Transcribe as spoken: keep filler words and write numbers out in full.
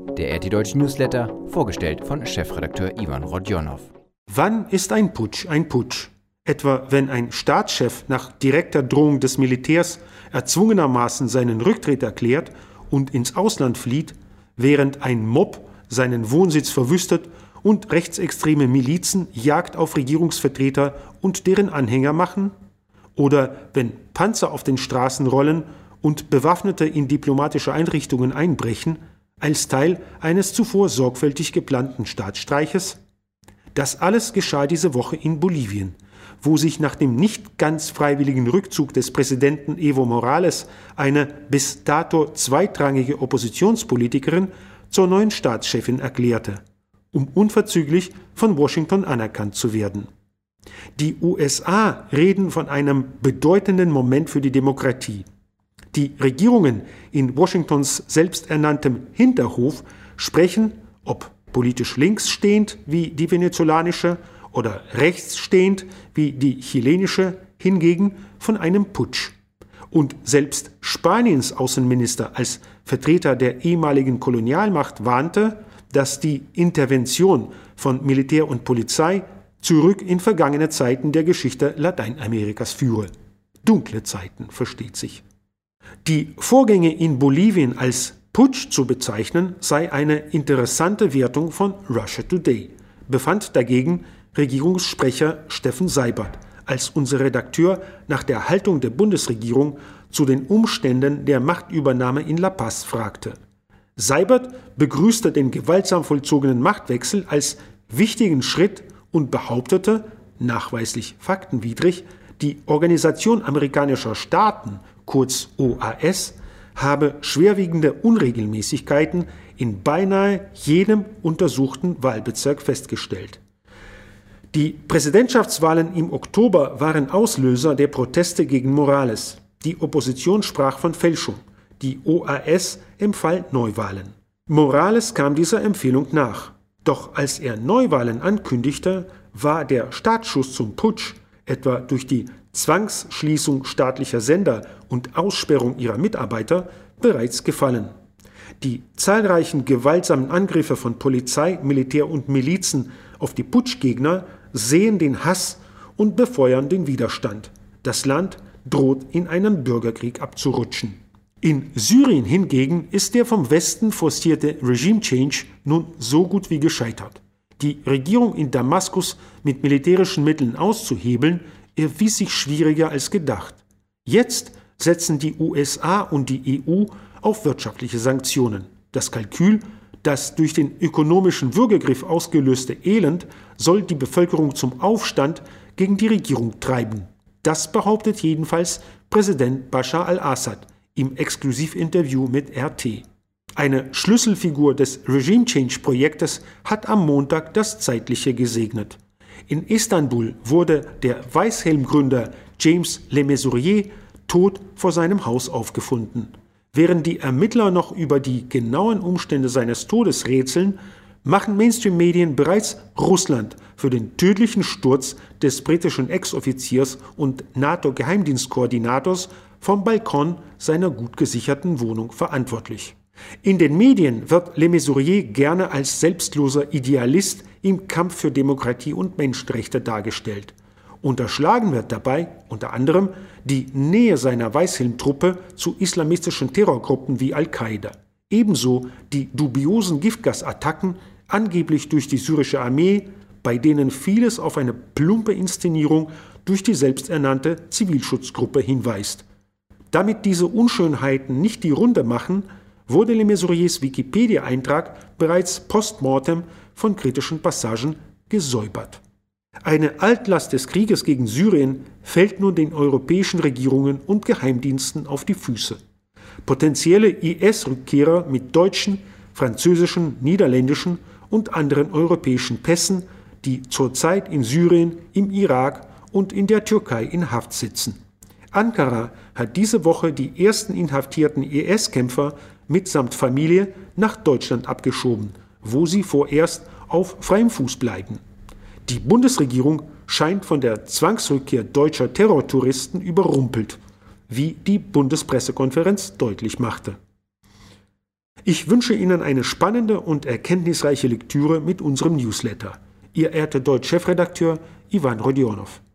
Der R T Deutsch Newsletter, vorgestellt von Chefredakteur Ivan Rodionow. Wann ist ein Putsch ein Putsch? Etwa wenn ein Staatschef nach direkter Drohung des Militärs erzwungenermaßen seinen Rücktritt erklärt und ins Ausland flieht, während ein Mob seinen Wohnsitz verwüstet und rechtsextreme Milizen Jagd auf Regierungsvertreter und deren Anhänger machen? Oder wenn Panzer auf den Straßen rollen und Bewaffnete in diplomatische Einrichtungen einbrechen, als Teil eines zuvor sorgfältig geplanten Staatsstreiches? Das alles geschah diese Woche in Bolivien, wo sich nach dem nicht ganz freiwilligen Rückzug des Präsidenten Evo Morales eine bis dato zweitrangige Oppositionspolitikerin zur neuen Staatschefin erklärte, um unverzüglich von Washington anerkannt zu werden. Die U S A reden von einem bedeutenden Moment für die Demokratie. Die Regierungen in Washingtons selbsternanntem Hinterhof sprechen, ob politisch links stehend wie die venezolanische oder rechts stehend wie die chilenische, hingegen von einem Putsch. Und selbst Spaniens Außenminister als Vertreter der ehemaligen Kolonialmacht warnte, dass die Intervention von Militär und Polizei zurück in vergangene Zeiten der Geschichte Lateinamerikas führe. Dunkle Zeiten, versteht sich. Die Vorgänge in Bolivien als Putsch zu bezeichnen, sei eine interessante Wertung von Russia Today, befand dagegen Regierungssprecher Steffen Seibert, als unser Redakteur nach der Haltung der Bundesregierung zu den Umständen der Machtübernahme in La Paz fragte. Seibert begrüßte den gewaltsam vollzogenen Machtwechsel als wichtigen Schritt und behauptete, nachweislich faktenwidrig, die Organisation amerikanischer Staaten, kurz O A S, habe schwerwiegende Unregelmäßigkeiten in beinahe jedem untersuchten Wahlbezirk festgestellt. Die Präsidentschaftswahlen im Oktober waren Auslöser der Proteste gegen Morales. Die Opposition sprach von Fälschung. Die O A S empfahl Neuwahlen. Morales kam dieser Empfehlung nach. Doch als er Neuwahlen ankündigte, war der Startschuss zum Putsch, etwa durch die Zwangsschließung staatlicher Sender und Aussperrung ihrer Mitarbeiter, bereits gefallen. Die zahlreichen gewaltsamen Angriffe von Polizei, Militär und Milizen auf die Putschgegner sehen den Hass und befeuern den Widerstand. Das Land droht in einen Bürgerkrieg abzurutschen. In Syrien hingegen ist der vom Westen forcierte Regime Change nun so gut wie gescheitert. Die Regierung in Damaskus mit militärischen Mitteln auszuhebeln, erwies sich schwieriger als gedacht. Jetzt setzen die U S A und die E U auf wirtschaftliche Sanktionen. Das Kalkül, das durch den ökonomischen Würgegriff ausgelöste Elend, soll die Bevölkerung zum Aufstand gegen die Regierung treiben. Das behauptet jedenfalls Präsident Bashar al-Assad im Exklusivinterview mit R T. Eine Schlüsselfigur des Regime-Change-Projektes hat am Montag das Zeitliche gesegnet. In Istanbul wurde der Weißhelm-Gründer James Le Mesurier tot vor seinem Haus aufgefunden. Während die Ermittler noch über die genauen Umstände seines Todes rätseln, machen Mainstream-Medien bereits Russland für den tödlichen Sturz des britischen Ex-Offiziers und NATO-Geheimdienstkoordinators vom Balkon seiner gut gesicherten Wohnung verantwortlich. In den Medien wird Le Mesurier gerne als selbstloser Idealist im Kampf für Demokratie und Menschenrechte dargestellt. Unterschlagen wird dabei unter anderem die Nähe seiner Weißhelm-Truppe zu islamistischen Terrorgruppen wie Al-Qaida. Ebenso die dubiosen Giftgasattacken, angeblich durch die syrische Armee, bei denen vieles auf eine plumpe Inszenierung durch die selbsternannte Zivilschutzgruppe hinweist. Damit diese Unschönheiten nicht die Runde machen, wurde Le Mesuriers Wikipedia-Eintrag bereits postmortem von kritischen Passagen gesäubert. Eine Altlast des Krieges gegen Syrien fällt nun den europäischen Regierungen und Geheimdiensten auf die Füße. Potenzielle I S-Rückkehrer mit deutschen, französischen, niederländischen und anderen europäischen Pässen, die zurzeit in Syrien, im Irak und in der Türkei in Haft sitzen. Ankara hat diese Woche die ersten inhaftierten I S-Kämpfer mitsamt Familie nach Deutschland abgeschoben, wo sie vorerst auf freiem Fuß bleiben. Die Bundesregierung scheint von der Zwangsrückkehr deutscher Terrortouristen überrumpelt, wie die Bundespressekonferenz deutlich machte. Ich wünsche Ihnen eine spannende und erkenntnisreiche Lektüre mit unserem Newsletter. Ihr ehrter Deutsch-Chefredakteur Ivan Rodionov.